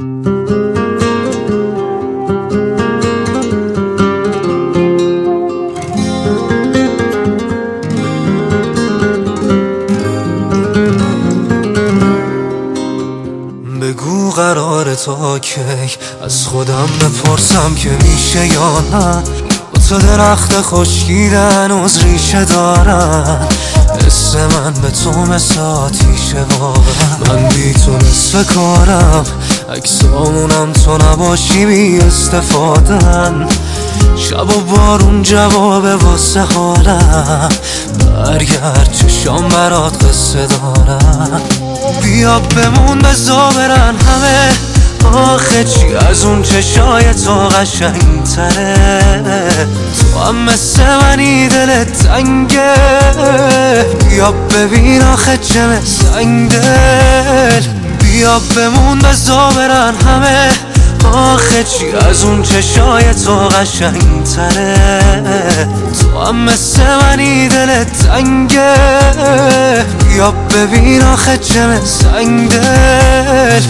بگو قراره تا کی از خودم بپرسم که میشه یا نه. با تو درخت خشکیدن از ریشه دارن، حس من به تو مثل آتیشه واقعا. من بی تو نصف کارم، عکسامونم تو نباشی بی استفادن. شب و بارون جوابه واسه حالم، برگرد چشام برات قصه دارم. بیا بمون بزا برن همه، آخه چی از اون چشای تو قشنگ تره. تو هم مثل منی دلت تنگه، بیا ببین آخه چه سنگ دل. بیا بمون بزا برن همه، آخه چی از اون چشای تو قشنگ تره. تو هم مثل منی دلت تنگه، بیا ببین آخه چه سنگ دل.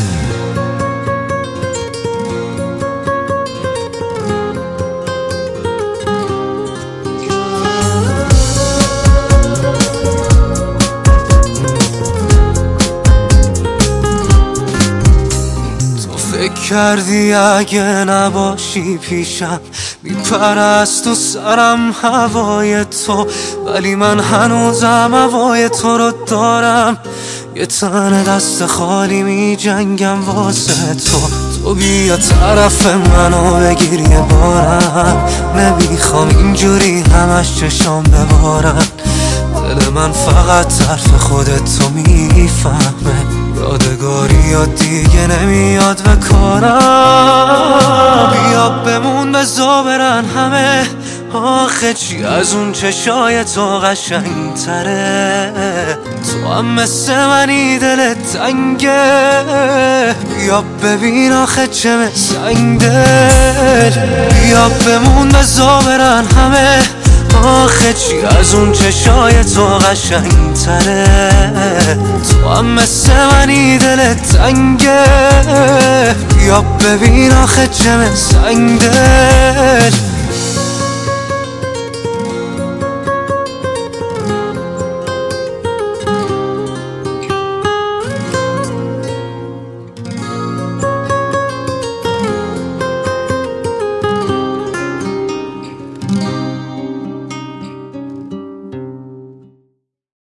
فکر کردی اگه نباشی پیشم میپره از تو سرم هوای تو، ولی من هنوزم هوای تو رو دارم. یه تن دست خالی می جنگم واسه تو. تو بیا طرف منو بگیر یه بارم، نمیخوام اینجوری همش چشام ببارن. دل من فقط طرف خودت تو میفهمه، یادگاری یا دیگه نمیاد به کارم. بیا بمون بزا برن همه، آخه چی از اون چشای تو قشنگ تره. تو هم مثل منی دلت تنگه، بیا ببین آخه چه سنگ دل. بیا بمون بزا برن همه، آخه چی از اون چشای تو قشنگ تره. تو هم مثل منی دلت تنگه، بیا ببین آخه چه سنگ دل.